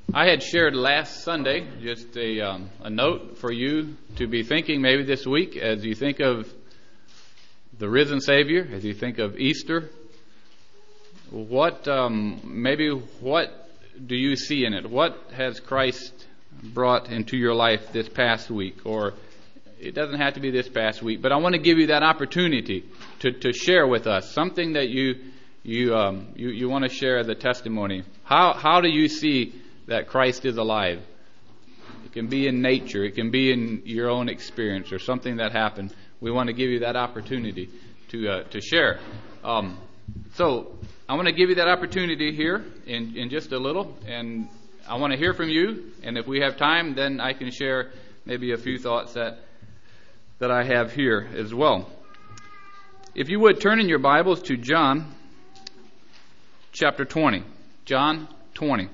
I had shared last Sunday just a note for you to be thinking maybe this week as you think of the risen Savior, as you think of Easter. What do you see in it? What has Christ brought into your life this past week? Or it doesn't have to be this past week, but I want to give you that opportunity to share with us something that you want to share the testimony. How do you see that Christ is alive? It can be in nature, it can be in your own experience or something that happened. We want to give you that opportunity to share. So I want to give you that opportunity here in just a little, and I want to hear from you. And if we have time, then I can share maybe a few thoughts that I have here as well. If you would turn in your Bibles to John chapter 20. John 20.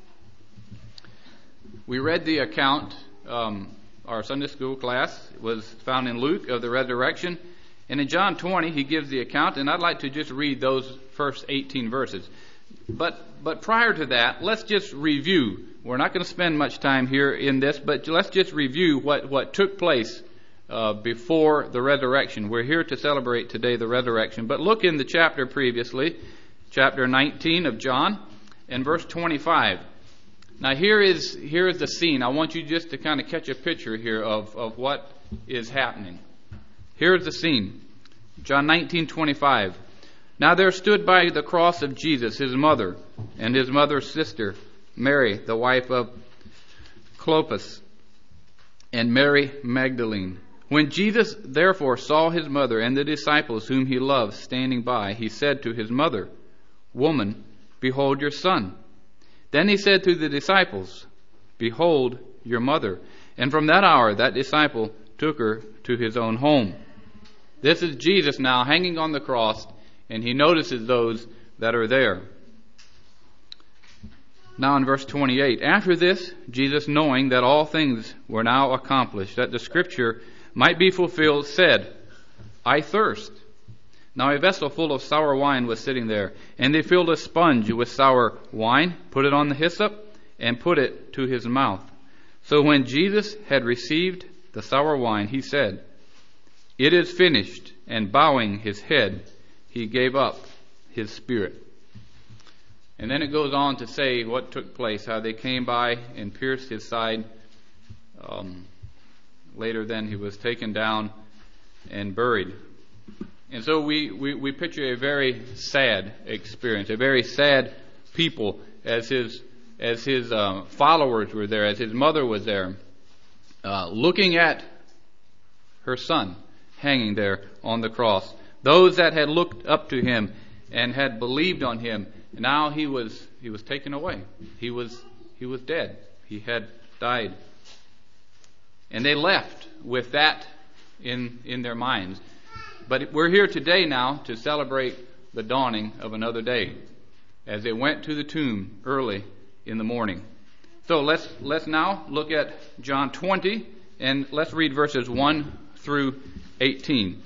We read the account, our Sunday school class was found in Luke of the resurrection. And in John 20, he gives the account, and I'd like to just read those first 18 verses. But prior to that, let's just review. We're not going to spend much time here in this, but let's just review what took place before the resurrection. We're here to celebrate today the resurrection. But look in the chapter previously, chapter 19 of John, and verse 25. Now here is the scene. I want you just to kind of catch a picture here of what is happening. Here's the scene. John 19:25. Now there stood by the cross of Jesus his mother and his mother's sister, Mary, the wife of Clopas, and Mary Magdalene. When Jesus therefore saw his mother and the disciples whom he loved standing by, he said to his mother, Woman, behold your son. Then he said to the disciples, Behold your mother. And from that hour that disciple took her to his own home. This is Jesus now hanging on the cross, and he notices those that are there. Now in verse 28, after this, Jesus, knowing that all things were now accomplished, that the scripture might be fulfilled, said, I thirst. Now a vessel full of sour wine was sitting there, and they filled a sponge with sour wine, put it on the hyssop, and put it to his mouth. So when Jesus had received the sour wine, he said, It is finished, and bowing his head, he gave up his spirit. And then it goes on to say what took place, how they came by and pierced his side. Later then he was taken down and buried. And so we picture a very sad experience, a very sad people as his followers were there, as his mother was there, looking at her son hanging there on the cross. Those that had looked up to him and had believed on him, now he was taken away. He was dead. He had died. And they left with that in their minds. But we're here today now to celebrate the dawning of another day, as they went to the tomb early in the morning. So let's now look at John 20, and let's read verses 1 through 18.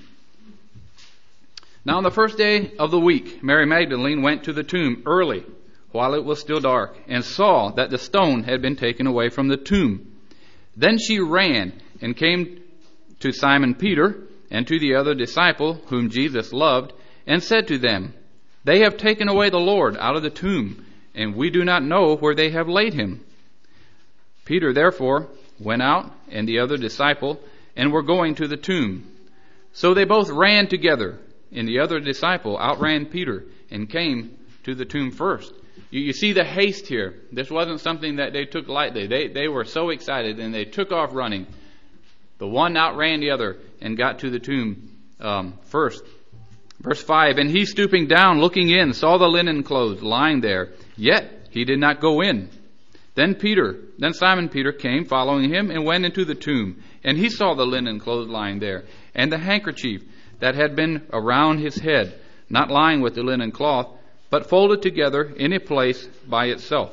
Now on the first day of the week, Mary Magdalene went to the tomb early, while it was still dark, and saw that the stone had been taken away from the tomb. Then she ran and came to Simon Peter and to the other disciple whom Jesus loved, and said to them, They have taken away the Lord out of the tomb, and we do not know where they have laid him. Peter therefore went out, and the other disciple, and were going to the tomb. So they both ran together, and the other disciple outran Peter, and came to the tomb first. You see the haste here. This wasn't something that they took lightly. They were so excited, and they took off running. The one outran the other and got to the tomb first. Verse 5, And he stooping down, looking in, saw the linen clothes lying there, yet he did not go in. Then Simon Peter came following him and went into the tomb, and he saw the linen clothes lying there, and the handkerchief that had been around his head, not lying with the linen cloth, but folded together in a place by itself.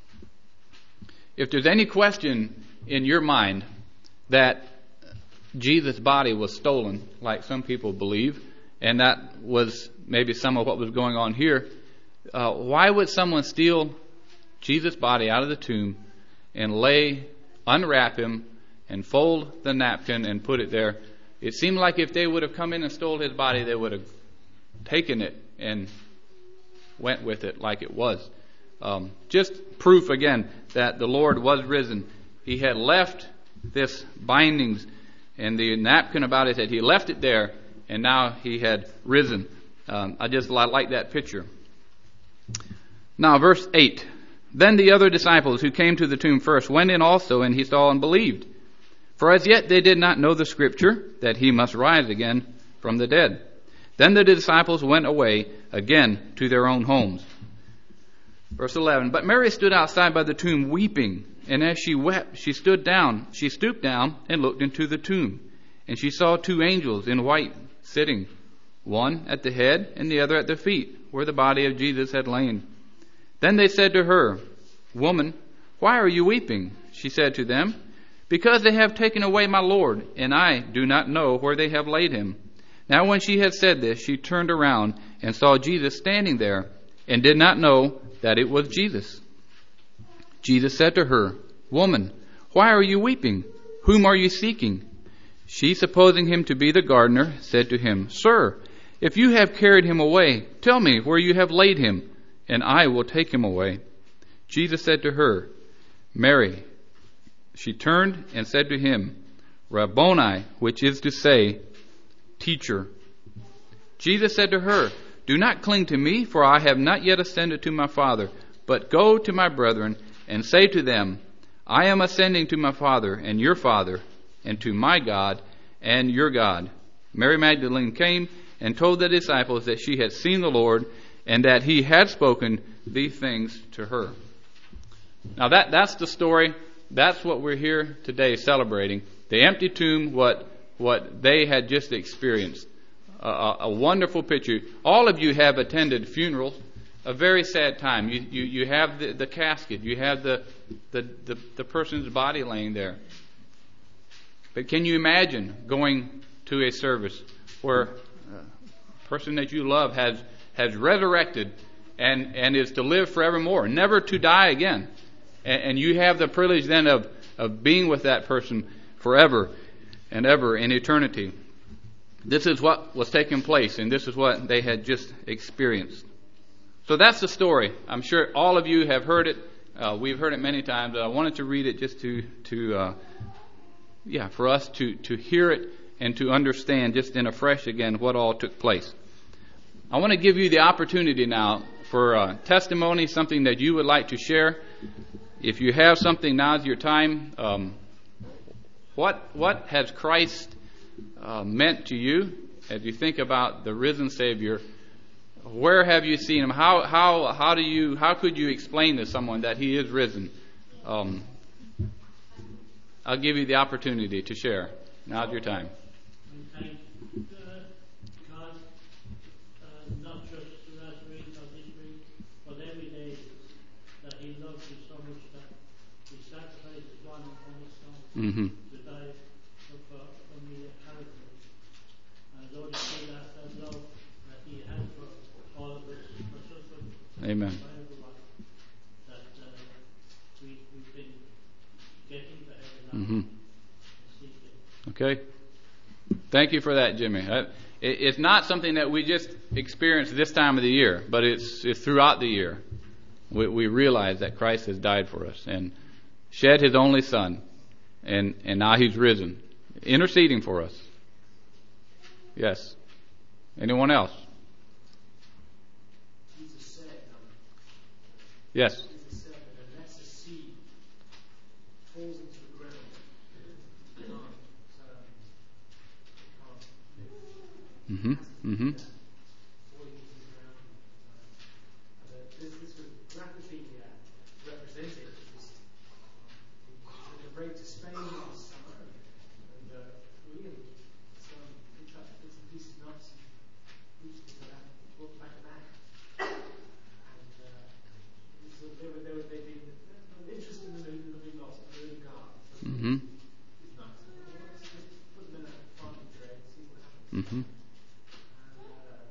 If there's any question in your mind that Jesus' body was stolen, like some people believe, and that was maybe some of what was going on here, why would someone steal Jesus' body out of the tomb and unwrap him and fold the napkin and put it there. It seemed like if they would have come in and stole his body, they would have taken it and went with it like it was. Just proof again that the Lord was risen. He had left this bindings and the napkin about his head. He left it there, and now he had risen. I like that picture. Now, verse 8. Then the other disciples who came to the tomb first went in also, and he saw and believed. For as yet they did not know the scripture, that he must rise again from the dead. Then the disciples went away again to their own homes. Verse 11. But Mary stood outside by the tomb weeping, and as she wept, she stooped down and looked into the tomb. And she saw two angels in white sitting, one at the head and the other at the feet, where the body of Jesus had lain. Then they said to her, Woman, why are you weeping? She said to them, Because they have taken away my Lord, and I do not know where they have laid him. Now when she had said this, she turned around and saw Jesus standing there, and did not know that it was Jesus. Jesus said to her, Woman, why are you weeping? Whom are you seeking? She, supposing him to be the gardener, said to him, Sir, if you have carried him away, tell me where you have laid him, and I will take him away. Jesus said to her, Mary. She turned and said to him, Rabboni, which is to say, Teacher. Jesus said to her, Do not cling to me, for I have not yet ascended to my Father, but go to my brethren and say to them, I am ascending to my Father and your Father, and to my God and your God. Mary Magdalene came and told the disciples that she had seen the Lord, and that he had spoken these things to her. Now that's the story. That's what we're here today celebrating. The empty tomb, what they had just experienced. A wonderful picture. All of you have attended funerals. A very sad time. You have the casket. You have the person's body laying there. But can you imagine going to a service where a person that you love has resurrected and is to live forevermore, never to die again. And you have the privilege then of being with that person forever and ever in eternity. This is what was taking place, and this is what they had just experienced. So that's the story. I'm sure all of you have heard it. We've heard it many times. I wanted to read it just for us to hear it and to understand just in afresh again what all took place. I want to give you the opportunity now for testimony, something that you would like to share. If you have something, now's your time. What has Christ meant to you as you think about the risen Savior? Where have you seen him? How could you explain to someone that he is risen? I'll give you the opportunity to share. Now's your time. Thank God, not just last week or this week, but every day, that he loves you so much that he sacrificed his one and only son to die for me at Calvary. And Lord, you see that love that he has for all of us, for such Amen. for everyone, that we've been getting to heaven now. Okay. Thank you for that, Jimmy. It's not something that we just experience this time of the year, but it's throughout the year. We realize that Christ has died for us and shed his only Son, and now he's risen, interceding for us. Yes. Anyone else? Jesus said, Yes. Jesus said that unless a seed falls into the ground, it can't live. Falling into the ground. This was graphically represented. We break to Spain last summer, and really, we tried to put some pieces of nuts and roots into that, brought back to back. And so they've been interested in the living lost, the living God. These nuts. Let's just put them in a farming tray and see what happens.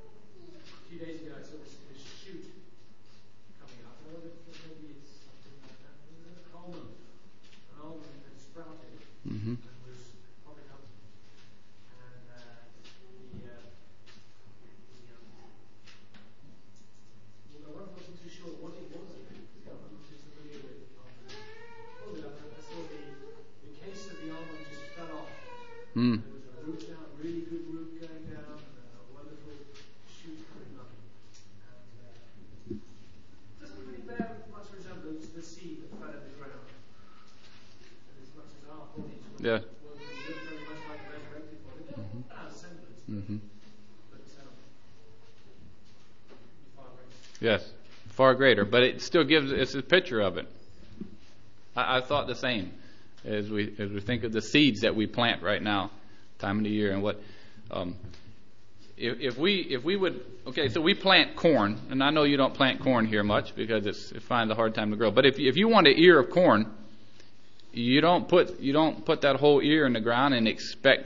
Hmm. There was a root down, really good root going down, and a wonderful shoot coming up. And doesn't really bear much resemblance to the seed that fell in the ground. And as much as our bodies Yeah. will look very much like a resurrected body, they'll bear a semblance. Mm-hmm. But far greater. Yes, far greater, but it still gives it's a picture of it. I thought the same as we think of the seeds that we plant right now, time of the year, and what if we would so we plant corn, and I know you don't plant corn here much because it finds a hard time to grow. But if you want an ear of corn, you don't put that whole ear in the ground and expect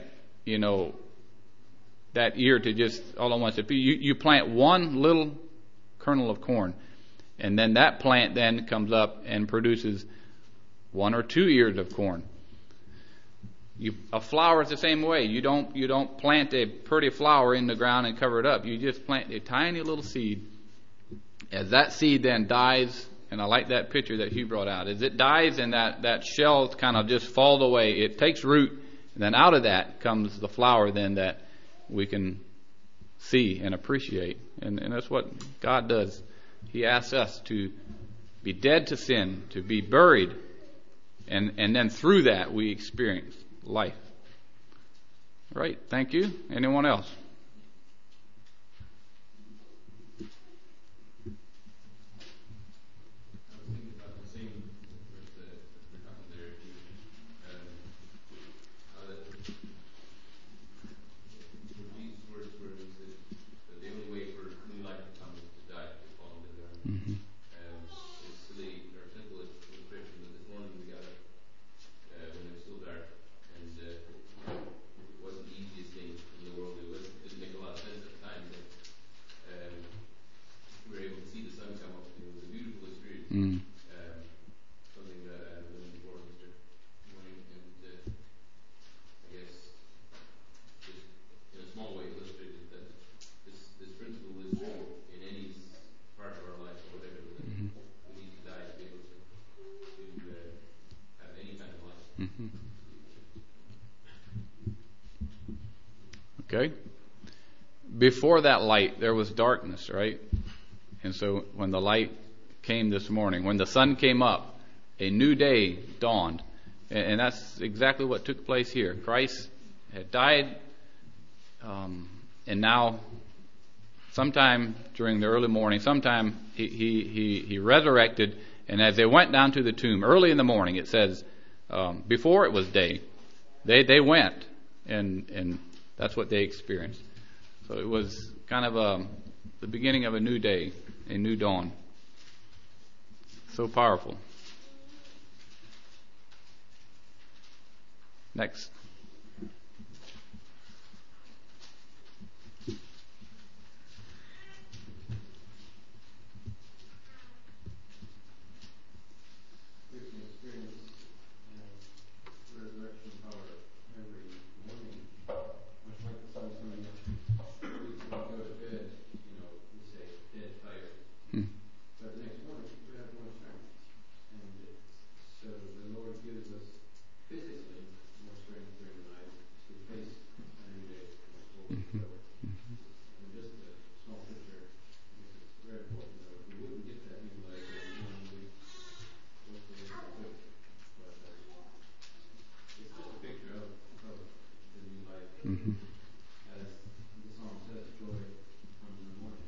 that ear to just all at once. If you plant one little kernel of corn, and then that plant then comes up and produces 1 or 2 ears of corn. A flower is the same way. You don't plant a pretty flower in the ground and cover it up. You just plant a tiny little seed. As that seed then dies, and I like that picture that Hugh brought out, as it dies and that shell kind of just falls away, it takes root, and then out of that comes the flower then that we can see and appreciate. And that's what God does. He asks us to be dead to sin, to be buried, and then through that we experience life. Right, thank you. Anyone else? Something that I learned before Mr. Morning, and I guess just in a small way illustrated that this principle is true in any part of our life or whatever. That we need to die to be able to have any kind of life. Okay. Before that light, there was darkness, right? And so when the light came this morning, when the sun came up, a new day dawned. And that's exactly what took place here. Christ had died, and now sometime during the early morning, sometime he resurrected, and as they went down to the tomb, early in the morning, it says, before it was day, they went, and that's what they experienced. So it was kind of the beginning of a new day, a new dawn. So powerful. Next. We can experience resurrection power every morning, much like the sun coming up. We can go to bed, we say dead tired. But the next morning we have more strength. And so the Lord gives us physically more strength during the night to face a new day. And just a small picture, because it's very important though. We wouldn't get that new life every morning we work the way we could. But it's just a picture of the new life. As the song says, joy comes in the morning.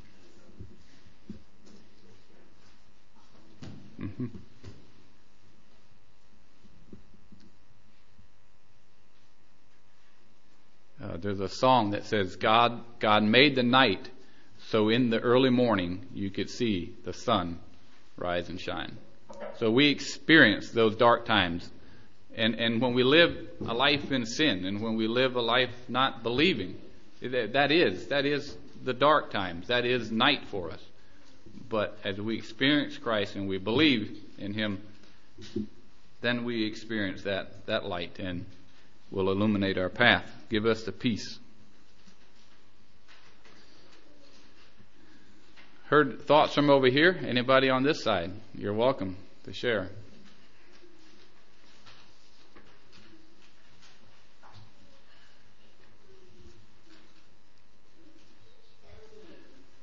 There's a song that says, God made the night so in the early morning you could see the sun rise and shine. So we experience those dark times. And when we live a life in sin, and when we live a life not believing, that is the dark times. That is night for us. But as we experience Christ and we believe in Him, then we experience that light and will illuminate our path, give us the peace. Heard thoughts from over here? Anybody on this side? You're welcome to share.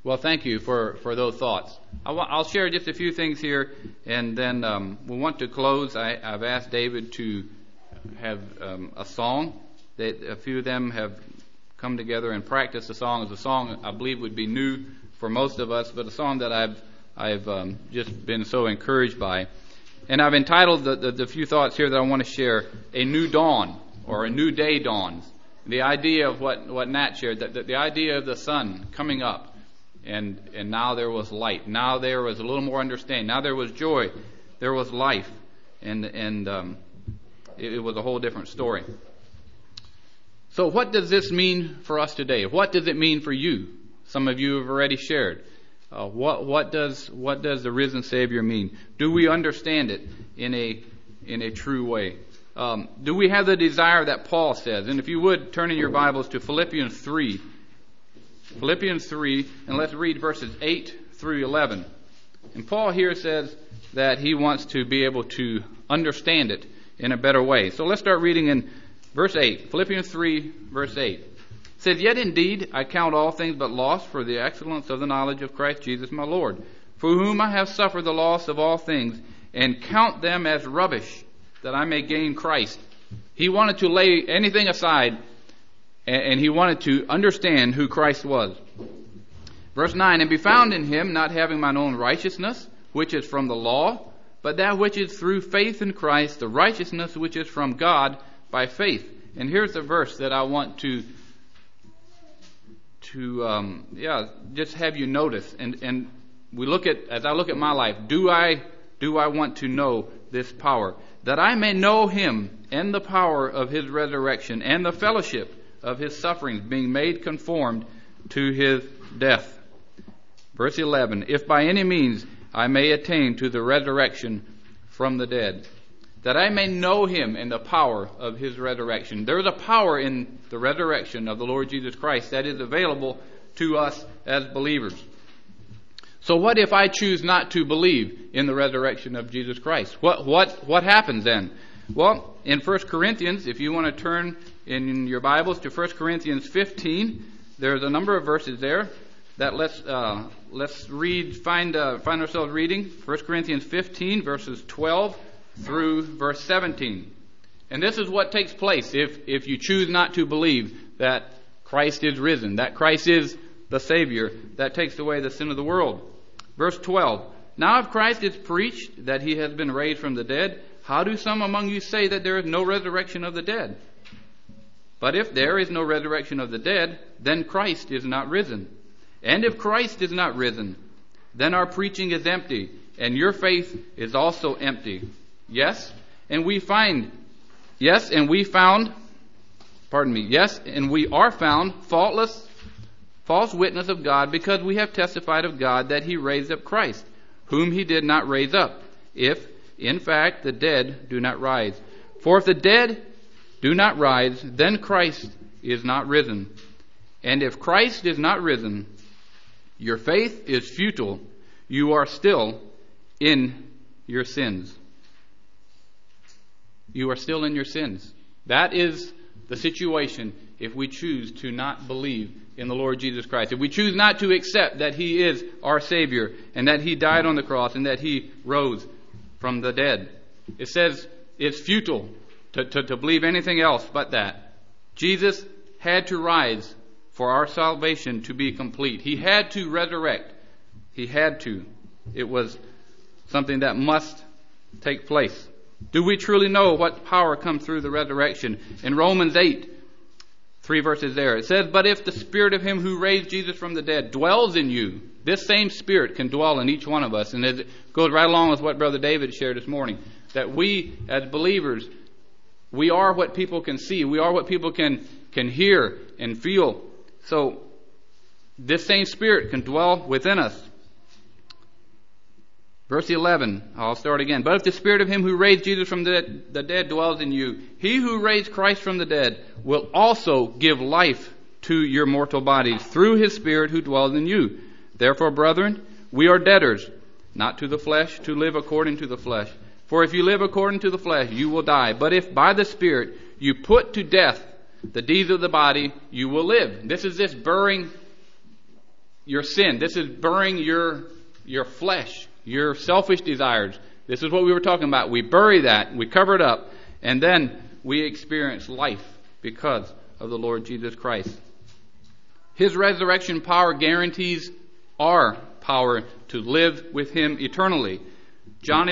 Well, thank you for those thoughts. I'll share just a few things here, and then we want to close. I've asked David to have a song. A few of them have come together and practiced a song. It's a song I believe would be new for most of us, but a song that I've just been so encouraged by. And I've entitled the few thoughts here that I want to share, A New Dawn, or A New Day Dawns. The idea of what Nat shared, the idea of the sun coming up. And now there was light. Now there was a little more understanding. Now there was joy. There was life. And it was a whole different story. So what does this mean for us today? What does it mean for you? Some of you have already shared. What does the risen Savior mean? Do we understand it in a true way? Do we have the desire that Paul says? And if you would, turn in your Bibles to Philippians 3. Philippians 3, and let's read verses 8 through 11. And Paul here says that he wants to be able to understand it in a better way. So let's start reading in verse 8. Philippians 3, verse 8. It says, Yet indeed I count all things but loss for the excellence of the knowledge of Christ Jesus my Lord, for whom I have suffered the loss of all things, and count them as rubbish, that I may gain Christ. He wanted to lay anything aside, and he wanted to understand who Christ was. Verse 9, And be found in him, not having mine own righteousness, which is from the law, but that which is through faith in Christ, the righteousness which is from God by faith. And here's the verse that I want to just have you notice. And we look at, as I look at my life, do I want to know this power? That I may know him and the power of his resurrection and the fellowship of his sufferings, being made conformed to his death. Verse 11, If by any means I may attain to the resurrection from the dead, that I may know him and the power of his resurrection. There is a power in the resurrection of the Lord Jesus Christ that is available to us as believers. So what if I choose not to believe in the resurrection of Jesus Christ? What happens then? Well, in 1 Corinthians, if you want to turn in your Bibles to 1 Corinthians 15, there's a number of verses there that let's read. Find ourselves reading 1 Corinthians 15, verses 12 through verse 17. And this is what takes place if you choose not to believe that Christ is risen, that Christ is the Savior that takes away the sin of the world. Verse 12, Now if Christ is preached that he has been raised from the dead, how do some among you say that there is no resurrection of the dead? But if there is no resurrection of the dead, then Christ is not risen. And if Christ is not risen, then our preaching is empty, and your faith is also empty. Yes, and we are found faultless, false witness of God, because we have testified of God that he raised up Christ, whom he did not raise up, if, in fact, the dead do not rise. For if the dead do not rise, then Christ is not risen. And if Christ is not risen, your faith is futile. You are still in your sins. You are still in your sins. That is the situation if we choose to not believe in the Lord Jesus Christ. If we choose not to accept that he is our Savior and that he died on the cross and that he rose from the dead. It says it's futile to believe anything else but that. Jesus had to rise for our salvation to be complete. He had to resurrect. He had to. It was something that must take place. Do we truly know what power comes through the resurrection? In Romans 8, 3 verses there, it says, But if the Spirit of him who raised Jesus from the dead dwells in you, this same Spirit can dwell in each one of us. And it goes right along with what Brother David shared this morning, that we as believers, we are what people can see. We are what people can hear and feel. So this same Spirit can dwell within us. Verse 11, I'll start again. But if the Spirit of him who raised Jesus from the dead dwells in you, he who raised Christ from the dead will also give life to your mortal bodies through his Spirit who dwells in you. Therefore, brethren, we are debtors, not to the flesh, to live according to the flesh. For if you live according to the flesh, you will die. But if by the Spirit you put to death the deeds of the body, you will live. This is this burying your sin. This is burying your flesh, your selfish desires. This is what we were talking about. We bury that, we cover it up, and then we experience life because of the Lord Jesus Christ. His resurrection power guarantees our power to live with Him eternally. John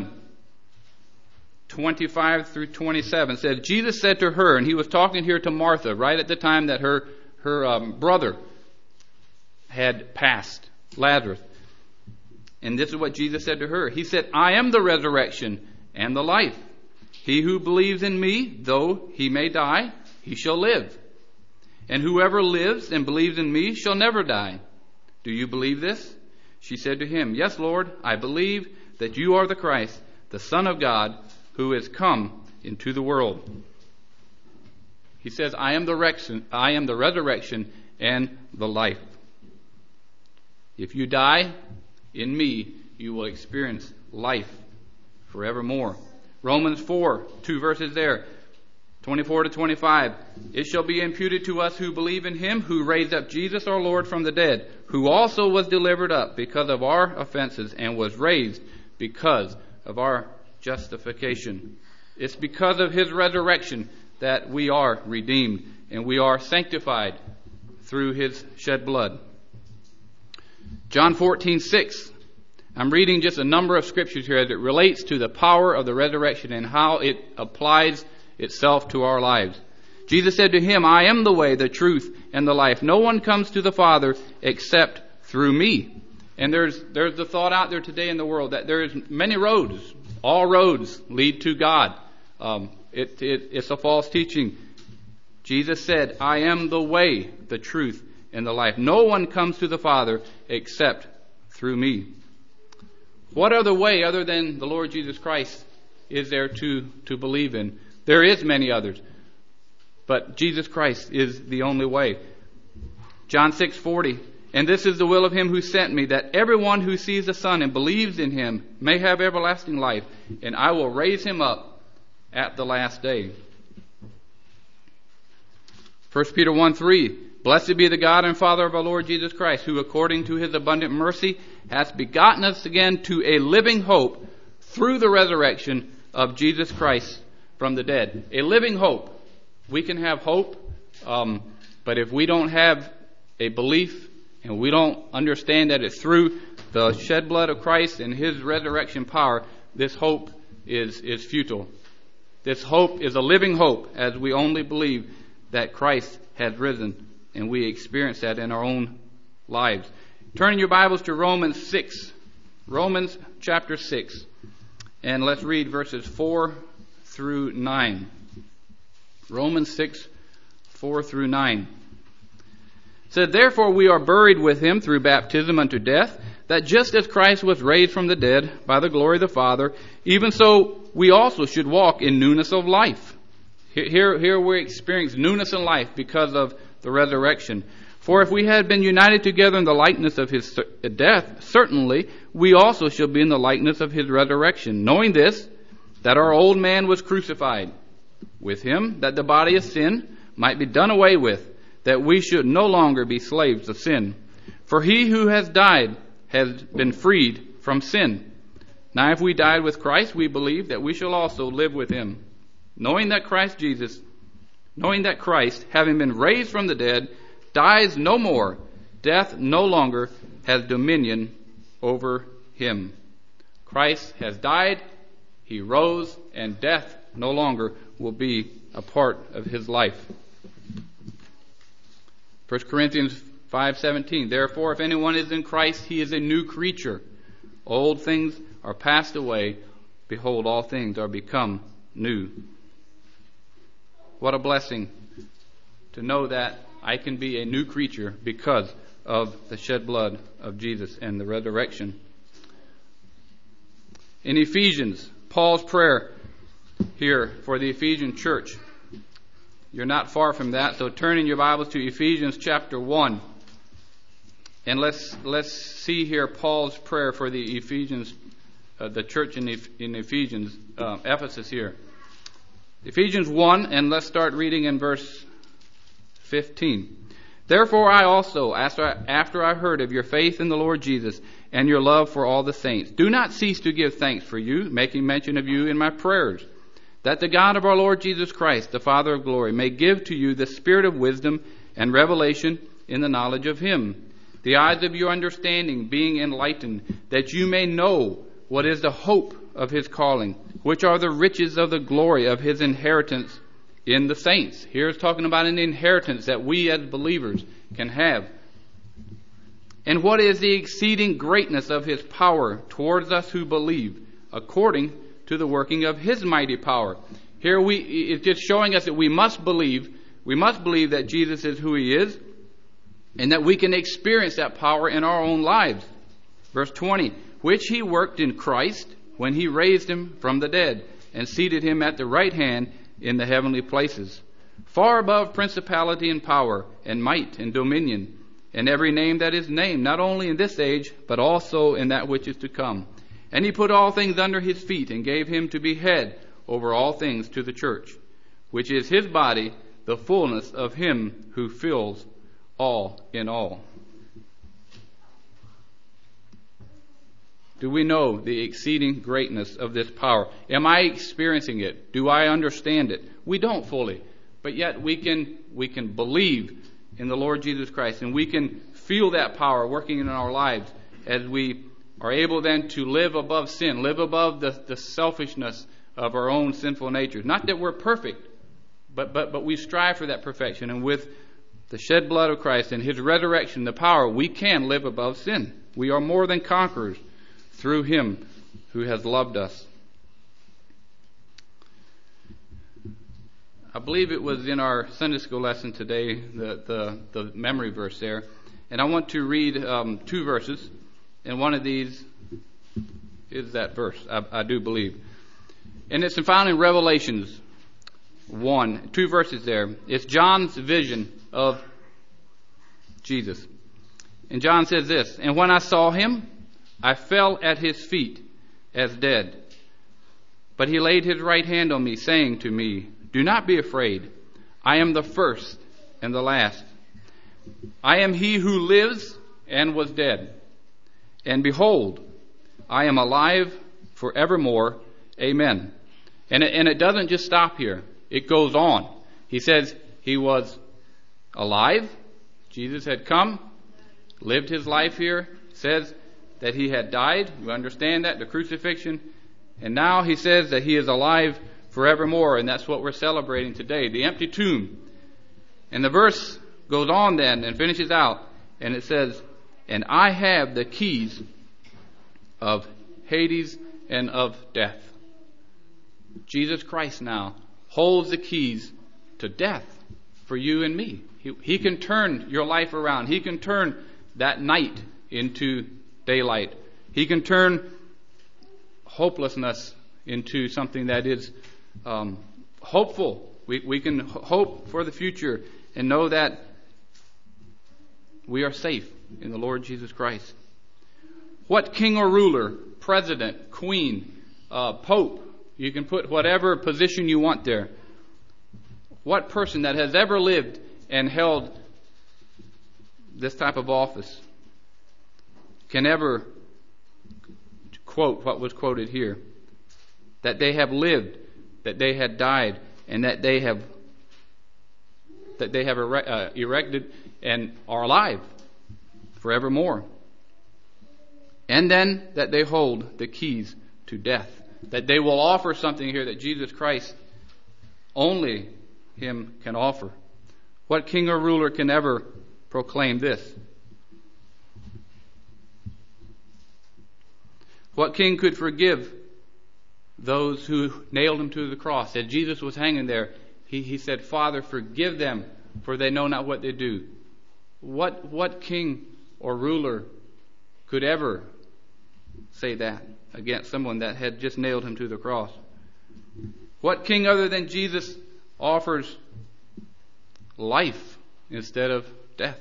11:25 through 27 says, Jesus said to her, and He was talking here to Martha right at the time that her brother had passed, Lazarus. And this is what Jesus said to her. He said, I am the resurrection and the life. He who believes in me, though he may die, he shall live. And whoever lives and believes in me shall never die. Do you believe this? She said to him, Yes, Lord, I believe that you are the Christ, the Son of God, who has come into the world. He says, I am the resurrection and the life. If you die in me, you will experience life forevermore. Romans 4, 2 verses there, 24 to 25. It shall be imputed to us who believe in Him who raised up Jesus our Lord from the dead, who also was delivered up because of our offenses and was raised because of our justification. It's because of His resurrection that we are redeemed and we are sanctified through His shed blood. John 14:6. I'm reading just a number of scriptures here as it relates to the power of the resurrection and how it applies itself to our lives. Jesus said to him, I am the way, the truth, and the life. No one comes to the Father except through me. And there's the thought out there today in the world that there's many roads. All roads lead to God. It's a false teaching. Jesus said, I am the way, the truth, and the life. No one comes to the Father except through me. What other way other than the Lord Jesus Christ is there to believe in? There is many others, but Jesus Christ is the only way. John 6:40, and this is the will of Him who sent me, that everyone who sees the Son and believes in Him may have everlasting life, and I will raise him up at the last day. 1 Peter 1:3, blessed be the God and Father of our Lord Jesus Christ, who according to His abundant mercy hath begotten us again to a living hope through the resurrection of Jesus Christ from the dead. A living hope. We can have hope, but if we don't have a belief and we don't understand that it's through the shed blood of Christ and His resurrection power, this hope is futile. This hope is a living hope as we only believe that Christ has risen, and we experience that in our own lives. Turn your Bibles to Romans 6. Romans chapter 6. And let's read verses 4 through 9. Romans 6, 4 through 9. It said, therefore we are buried with Him through baptism unto death, that just as Christ was raised from the dead by the glory of the Father, even so we also should walk in newness of life. Here we experience newness in life because of the resurrection. For if we had been united together in the likeness of His death, certainly we also shall be in the likeness of His resurrection, knowing this, that our old man was crucified with Him, that the body of sin might be done away with, that we should no longer be slaves of sin. For He who has died has been freed from sin. Now if we died with Christ, we believe that we shall also live with Him, knowing that Christ, having been raised from the dead, dies no more. Death no longer has dominion over Him. Christ has died, He rose, and death no longer will be a part of His life. 1 Corinthians 5:17, therefore if anyone is in Christ, he is a new creature. Old things are passed away. Behold, all things are become new. What a blessing to know that I can be a new creature because of the shed blood of Jesus and the resurrection. In Ephesians, Paul's prayer here for the Ephesian church. You're not far from that, so turn in your Bibles to Ephesians chapter 1. And let's see here Paul's prayer for the Ephesians, the church in Ephesians, Ephesus here. Ephesians 1, and let's start reading in verse 15. Therefore I also, after I heard of your faith in the Lord Jesus and your love for all the saints, do not cease to give thanks for you, making mention of you in my prayers, that the God of our Lord Jesus Christ, the Father of glory, may give to you the spirit of wisdom and revelation in the knowledge of him, the eyes of your understanding being enlightened, that you may know what is the hope of his calling, which are the riches of the glory of his inheritance in the saints. Here it's talking about an inheritance that we as believers can have. And what is the exceeding greatness of his power towards us who believe, according to the working of his mighty power. Here it's just showing us that we must believe that Jesus is who he is, and that we can experience that power in our own lives. Verse 20, which he worked in Christ when he raised him from the dead and seated him at the right hand in the heavenly places, far above principality and power and might and dominion, and every name that is named, not only in this age, but also in that which is to come. And he put all things under his feet, and gave him to be head over all things to the church, which is his body, the fullness of him who fills all in all. Do we know the exceeding greatness of this power? Am I experiencing it? Do I understand it? We don't fully, but yet we can believe in the Lord Jesus Christ, and we can feel that power working in our lives as we are able then to live above sin, live above the selfishness of our own sinful natures. Not that we're perfect, but we strive for that perfection. And with the shed blood of Christ and his resurrection, the power, we can live above sin. We are more than conquerors through him who has loved us. I believe it was in our Sunday school lesson today, the memory verse there. And I want to read 2 verses. And one of these is that verse, I do believe. And it's found in Revelations 1, 2 verses there. It's John's vision of Jesus. And John says this, and when I saw him, I fell at his feet as dead. But he laid his right hand on me, saying to me, do not be afraid. I am the first and the last. I am he who lives and was dead. And behold, I am alive forevermore. Amen. And it doesn't just stop here. It goes on. He says he was alive. Jesus had come, lived his life here. Says that he had died. We understand that, the crucifixion. And now he says that he is alive forevermore. And that's what we're celebrating today, the empty tomb. And the verse goes on then and finishes out. And it says, and I have the keys of Hades and of death. Jesus Christ now holds the keys to death for you and me. He can turn your life around. He can turn that night into daylight. He can turn hopelessness into something that is hopeful. We can hope for the future and know that we are safe in the Lord Jesus Christ. What king or ruler, president, queen, pope, you can put whatever position you want there. What person that has ever lived and held this type of office can ever quote what was quoted here? That they have lived, that they had died, and that they have erected and are alive forevermore. And then that they hold the keys to death. That they will offer something here that Jesus Christ only him can offer. What king or ruler can ever proclaim this? What king could forgive those who nailed him to the cross? As Jesus was hanging there, he said, Father, forgive them, for they know not what they do. What king or ruler could ever say that against someone that had just nailed him to the cross? What king other than Jesus offers life instead of death?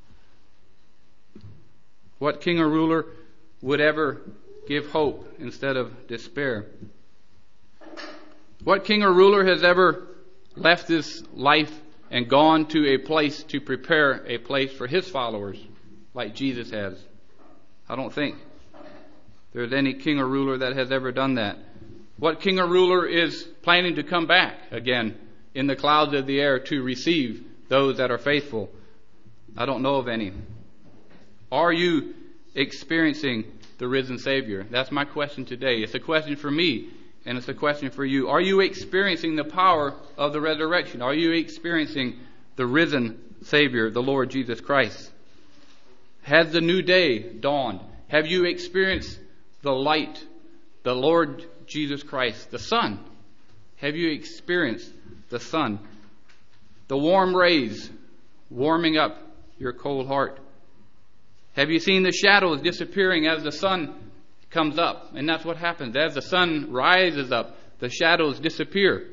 What king or ruler would ever give hope instead of despair? What king or ruler has ever left this life and gone to a place to prepare a place for his followers like Jesus has. I don't think there's any king or ruler that has ever done that. What king or ruler is planning to come back again in the clouds of the air to receive those that are faithful? I don't know of any. Are you experiencing the risen Savior? That's my question today. It's a question for me, and it's a question for you. Are you experiencing the power of the resurrection? Are you experiencing the risen Savior, the Lord Jesus Christ? Has the new day dawned? Have you experienced the light, the Lord Jesus Christ, the sun? Have you experienced the sun? The warm rays warming up your cold heart. Have you seen the shadows disappearing as the sun comes up? And that's what happens. As the sun rises up, the shadows disappear.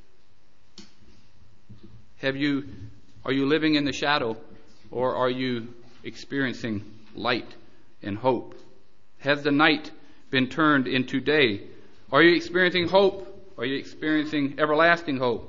Are you living in the shadow, or are you experiencing light and hope? Has the night been turned into day? Are you experiencing hope? Are you experiencing everlasting hope?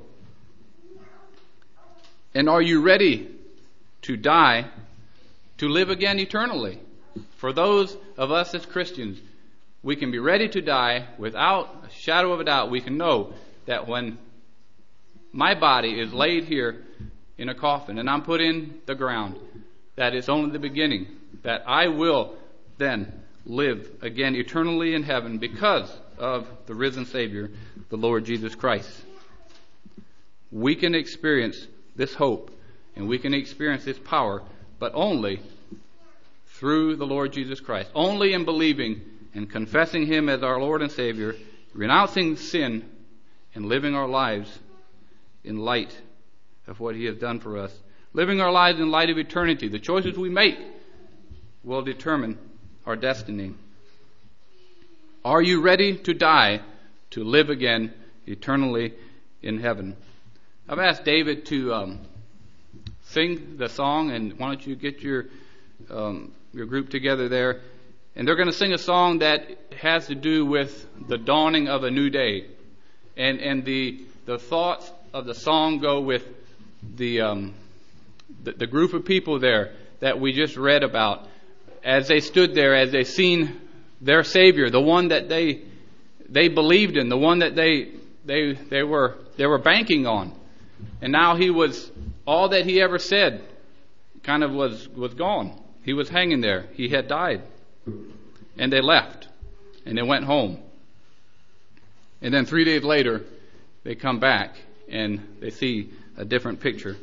And are you ready to die to live again eternally? For those of us as Christians, we can be ready to die without a shadow of a doubt. We can know that when my body is laid here in a coffin and I'm put in the ground, that it's only the beginning, that I will then live again eternally in heaven because of the risen Savior, the Lord Jesus Christ. We can experience this hope and we can experience this power, but only through the Lord Jesus Christ. Only in believing and confessing Him as our Lord and Savior, renouncing sin, and living our lives in light of what He has done for us. Living our lives in light of eternity. The choices we make will determine our destiny. Are you ready to die to live again eternally in heaven? I've asked David to sing the song, and why don't you get your group together there, and they're going to sing a song that has to do with the dawning of a new day, and the thoughts of the song go with the group of people there that we just read about, as they stood there, as they seen their Savior, the one that they believed in, the one that they were banking on, and now He was all that He ever said kind of was gone. He was hanging there. He had died. And they left. And they went home. And then 3 days later, they come back and they see a different picture.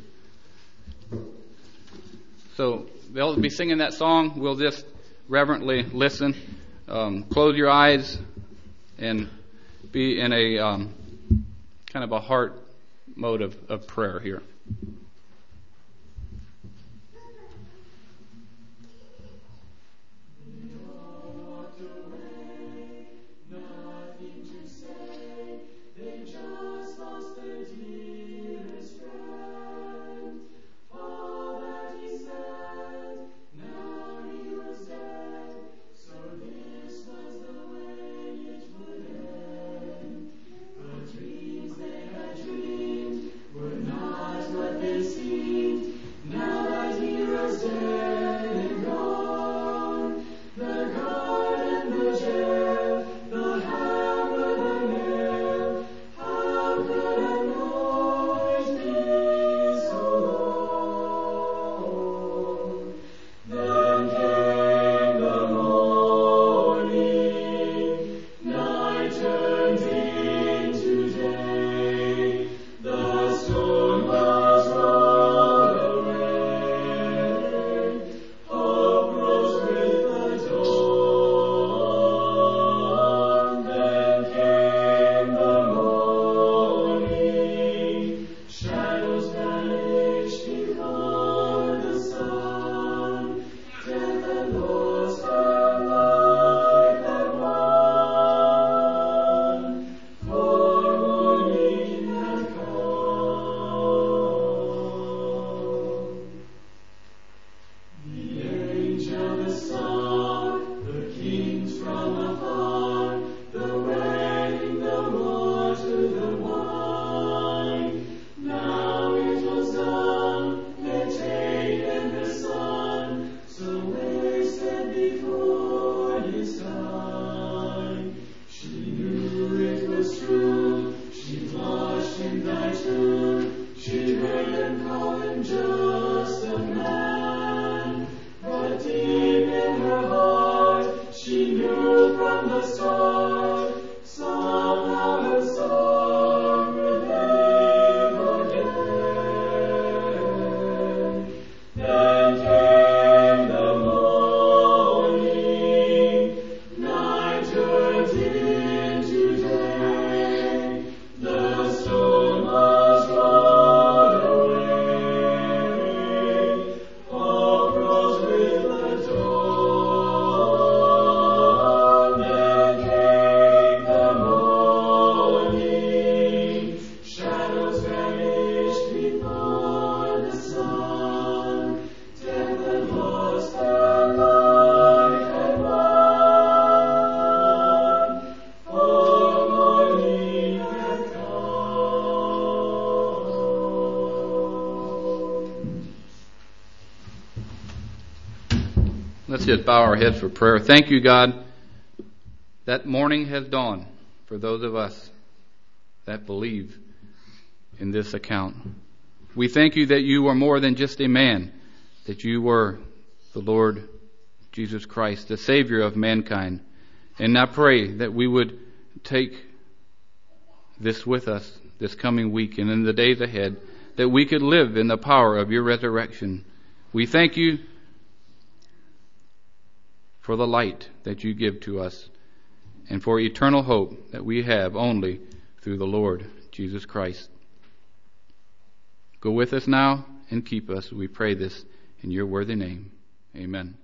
So they'll be singing that song. We'll just reverently listen. Close your eyes and be in a kind of a heart mode of prayer here. What they Let's just bow our heads for prayer. Thank you, God, that morning has dawned for those of us that believe in this account. We thank you that you are more than just a man, that you were the Lord Jesus Christ, the Savior of mankind. And I pray that we would take this with us this coming week and in the days ahead, that we could live in the power of your resurrection. We thank you for the light that you give to us and for eternal hope that we have only through the Lord Jesus Christ. Go with us now and keep us. We pray this in your worthy name. Amen.